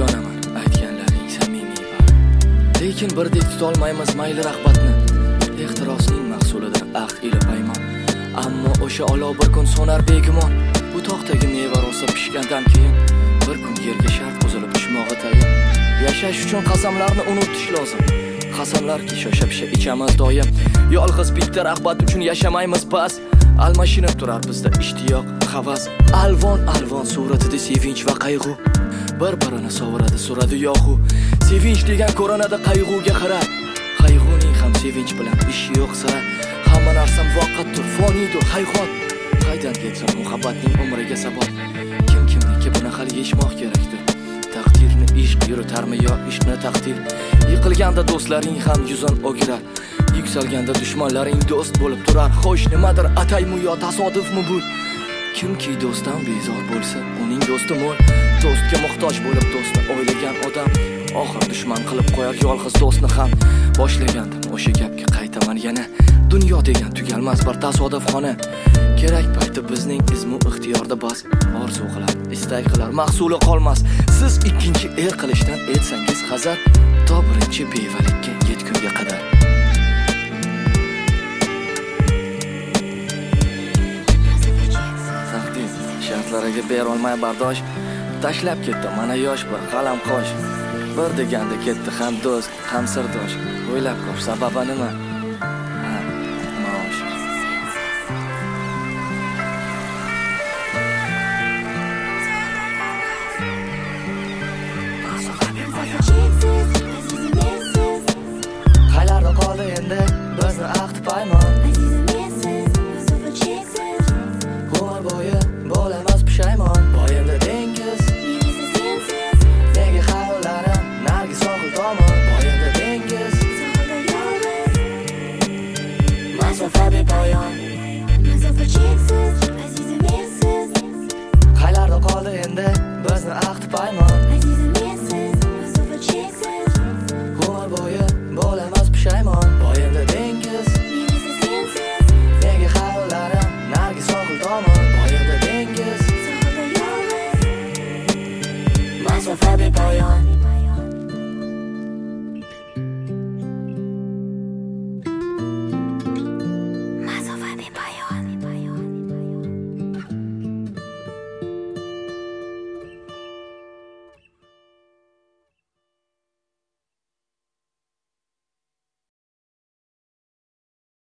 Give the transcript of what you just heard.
Ishonaman aytganlaring samimiy bor. Lekin birdek tutolmaymiz mayli rag'batni. Ehtirosning mahsulidir ahd ila paymon. Ammo o'sha olov bir kun so'nar begumon. Bu tog'dagi meva rosa pishgandan keyin bir kun yerga shart qo'zilib tushmog'i tayin. Yashash uchun qasamlarni unutish lozim. Qasamlarki shosha-pisha ichamiz doim. Yolg'iz bitta rag'bat uchun yashamaymiz bas. Almashinib turar bizda ishtiyoq, havas. Alvon suratida sevinch va qayg'u. Bir-birini sovuradi, suradi yo'q. Sevinch degan ko'rinadi qayg'uga qarab. Qayg'uning ham sevinch bilan ishi yo'q sira. Hamma narsa muvaqqatdir, foniydir, hayhot. Qaydan ketsin muhabbatning umriga sabab. Kimniki buni hal yechmoq kerakdir. Taqdirni ishq yuritarmi yo ishqni taqdir? Yiqilganda do'stlaring ham yuzan o'girar. Yuksalganda dushmanlaring do'st bo'lib turar. Xo'sh, nimadir ataymi yo tasodifmi bu? Kimki do'stdan bezor bo'lsa, uning do'sti mo'l. Do'stga muhtoj bo'lib do'stni o'ylagan odam oxir dushman qilib qo'yar yolg'iz do'stni ham. Boshlagandim o'sha gapga qaytaman yana. Dunyo degan tugalmas bir tasodifxona. Kerak payti bizning izmu ixtiyorda bas. Orzu qilar, istak qilar, mahsuli qolmas. Siz ikkinchi qilishdan etsangiz hazar, to birinchi bevalikka yetgunga qadar. Taqdir shartlariga ber olmay bardosh tashlab ketdi mana yosh bir qalam qosh. Bir deganda ketdi ham do'st, ham sirdosh. O'ylab ko'r, sababi nima? Maosh. Qaylarda qoldi endi bizni ahd paymon. Umr bo'yi bo'lamiz pushaymon. Boyimda dengiz, nega xayollarim nargi sohil tomon. Boyimda dengiz, masofa bepoyon. Qaylarda qoldi endi bizni ahd paymon. Umr bo'yi bo'lamiz pushaymon. Boyimda dengiz, nega xayollarim nargi sohil tomon. Boyimda dengiz, masofa bepoyon.